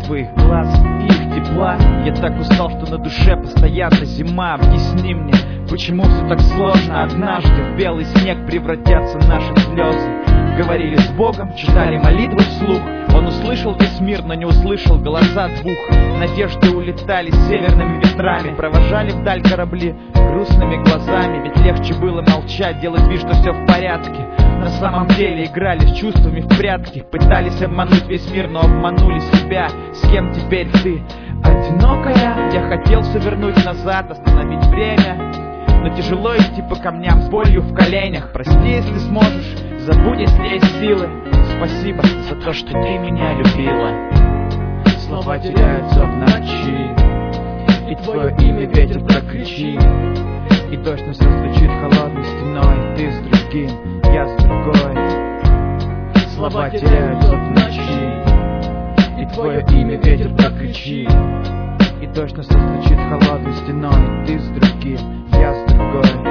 твоих глаз и их тепла. Я так устал, что на душе постоянно зима. Объясни мне, почему все так сложно? Однажды в белый снег превратятся наши слезы. Говорили с Богом, читали молитвы вслух. Он услышал весь мир, но не услышал голоса двух. Надежды улетали северными ветрами, провожали вдаль корабли грустными глазами. Ведь легче было молчать, делать вид, что все в порядке. На самом деле играли с чувствами в прятки. Пытались обмануть весь мир, но обманули себя. С кем теперь ты? Одинокая. Я хотел все вернуть назад, остановить время, но тяжело идти по камням с болью в коленях. Прости, если сможешь, забудь, если есть силы. Спасибо за то, что ты меня любила. Слова теряются в ночи, и твое имя ветер прокричит, и дождь нас разлучит холодной стеной. Ты с другим, я с другой. Слова теряются в ночи, и твое имя ветер прокричит, и дождь нас разлучит холодной стеной. Ты с другим, я с другой.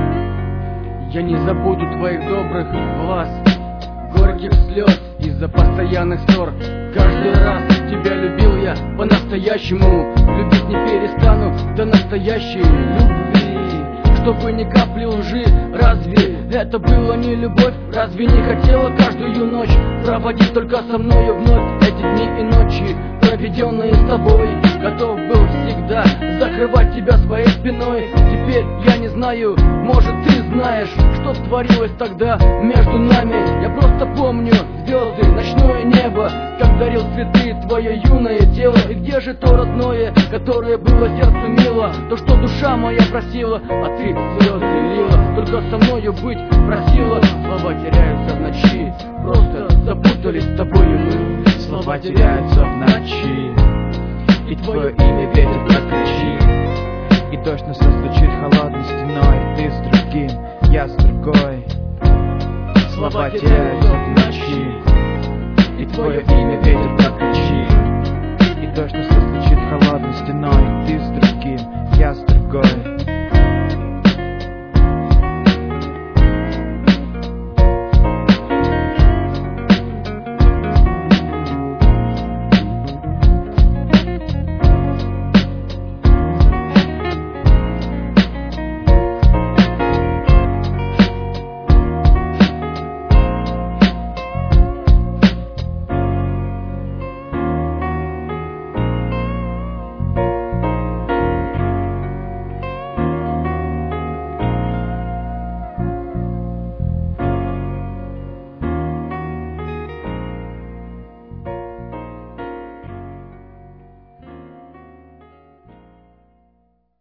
Я не забуду твоих добрых глаз, горьких слез из-за постоянных ссор. Каждый раз тебя любил я по-настоящему, любить не перестану до настоящей любви. Чтобы ни капли лжи, разве это было не любовь? Разве не хотела каждую ночь проводить только со мною вновь эти дни и ночи, проведенные с тобой? Готов был всегда закрывать тебя своей спиной. Теперь я не знаю, может ты знаешь, что творилось тогда между нами. Я просто помню звезды, ночное небо, как дарил цветы твое юное тело. И где же то родное, которое было сердцу мило, то, что душа моя просила, а ты слезы лила, только со мною быть просила. Слова теряются в ночи, просто запутались с тобою мы. Слова теряются в ночи, и твое имя ветер прокричит, и дождь нас разлучит холодной стеной. Ты с другим, я с другой. Слова теряются в ночи, и твое имя ветер прокричит, и дождь нас разлучит холодной стеной. Ты с другим, я с другой.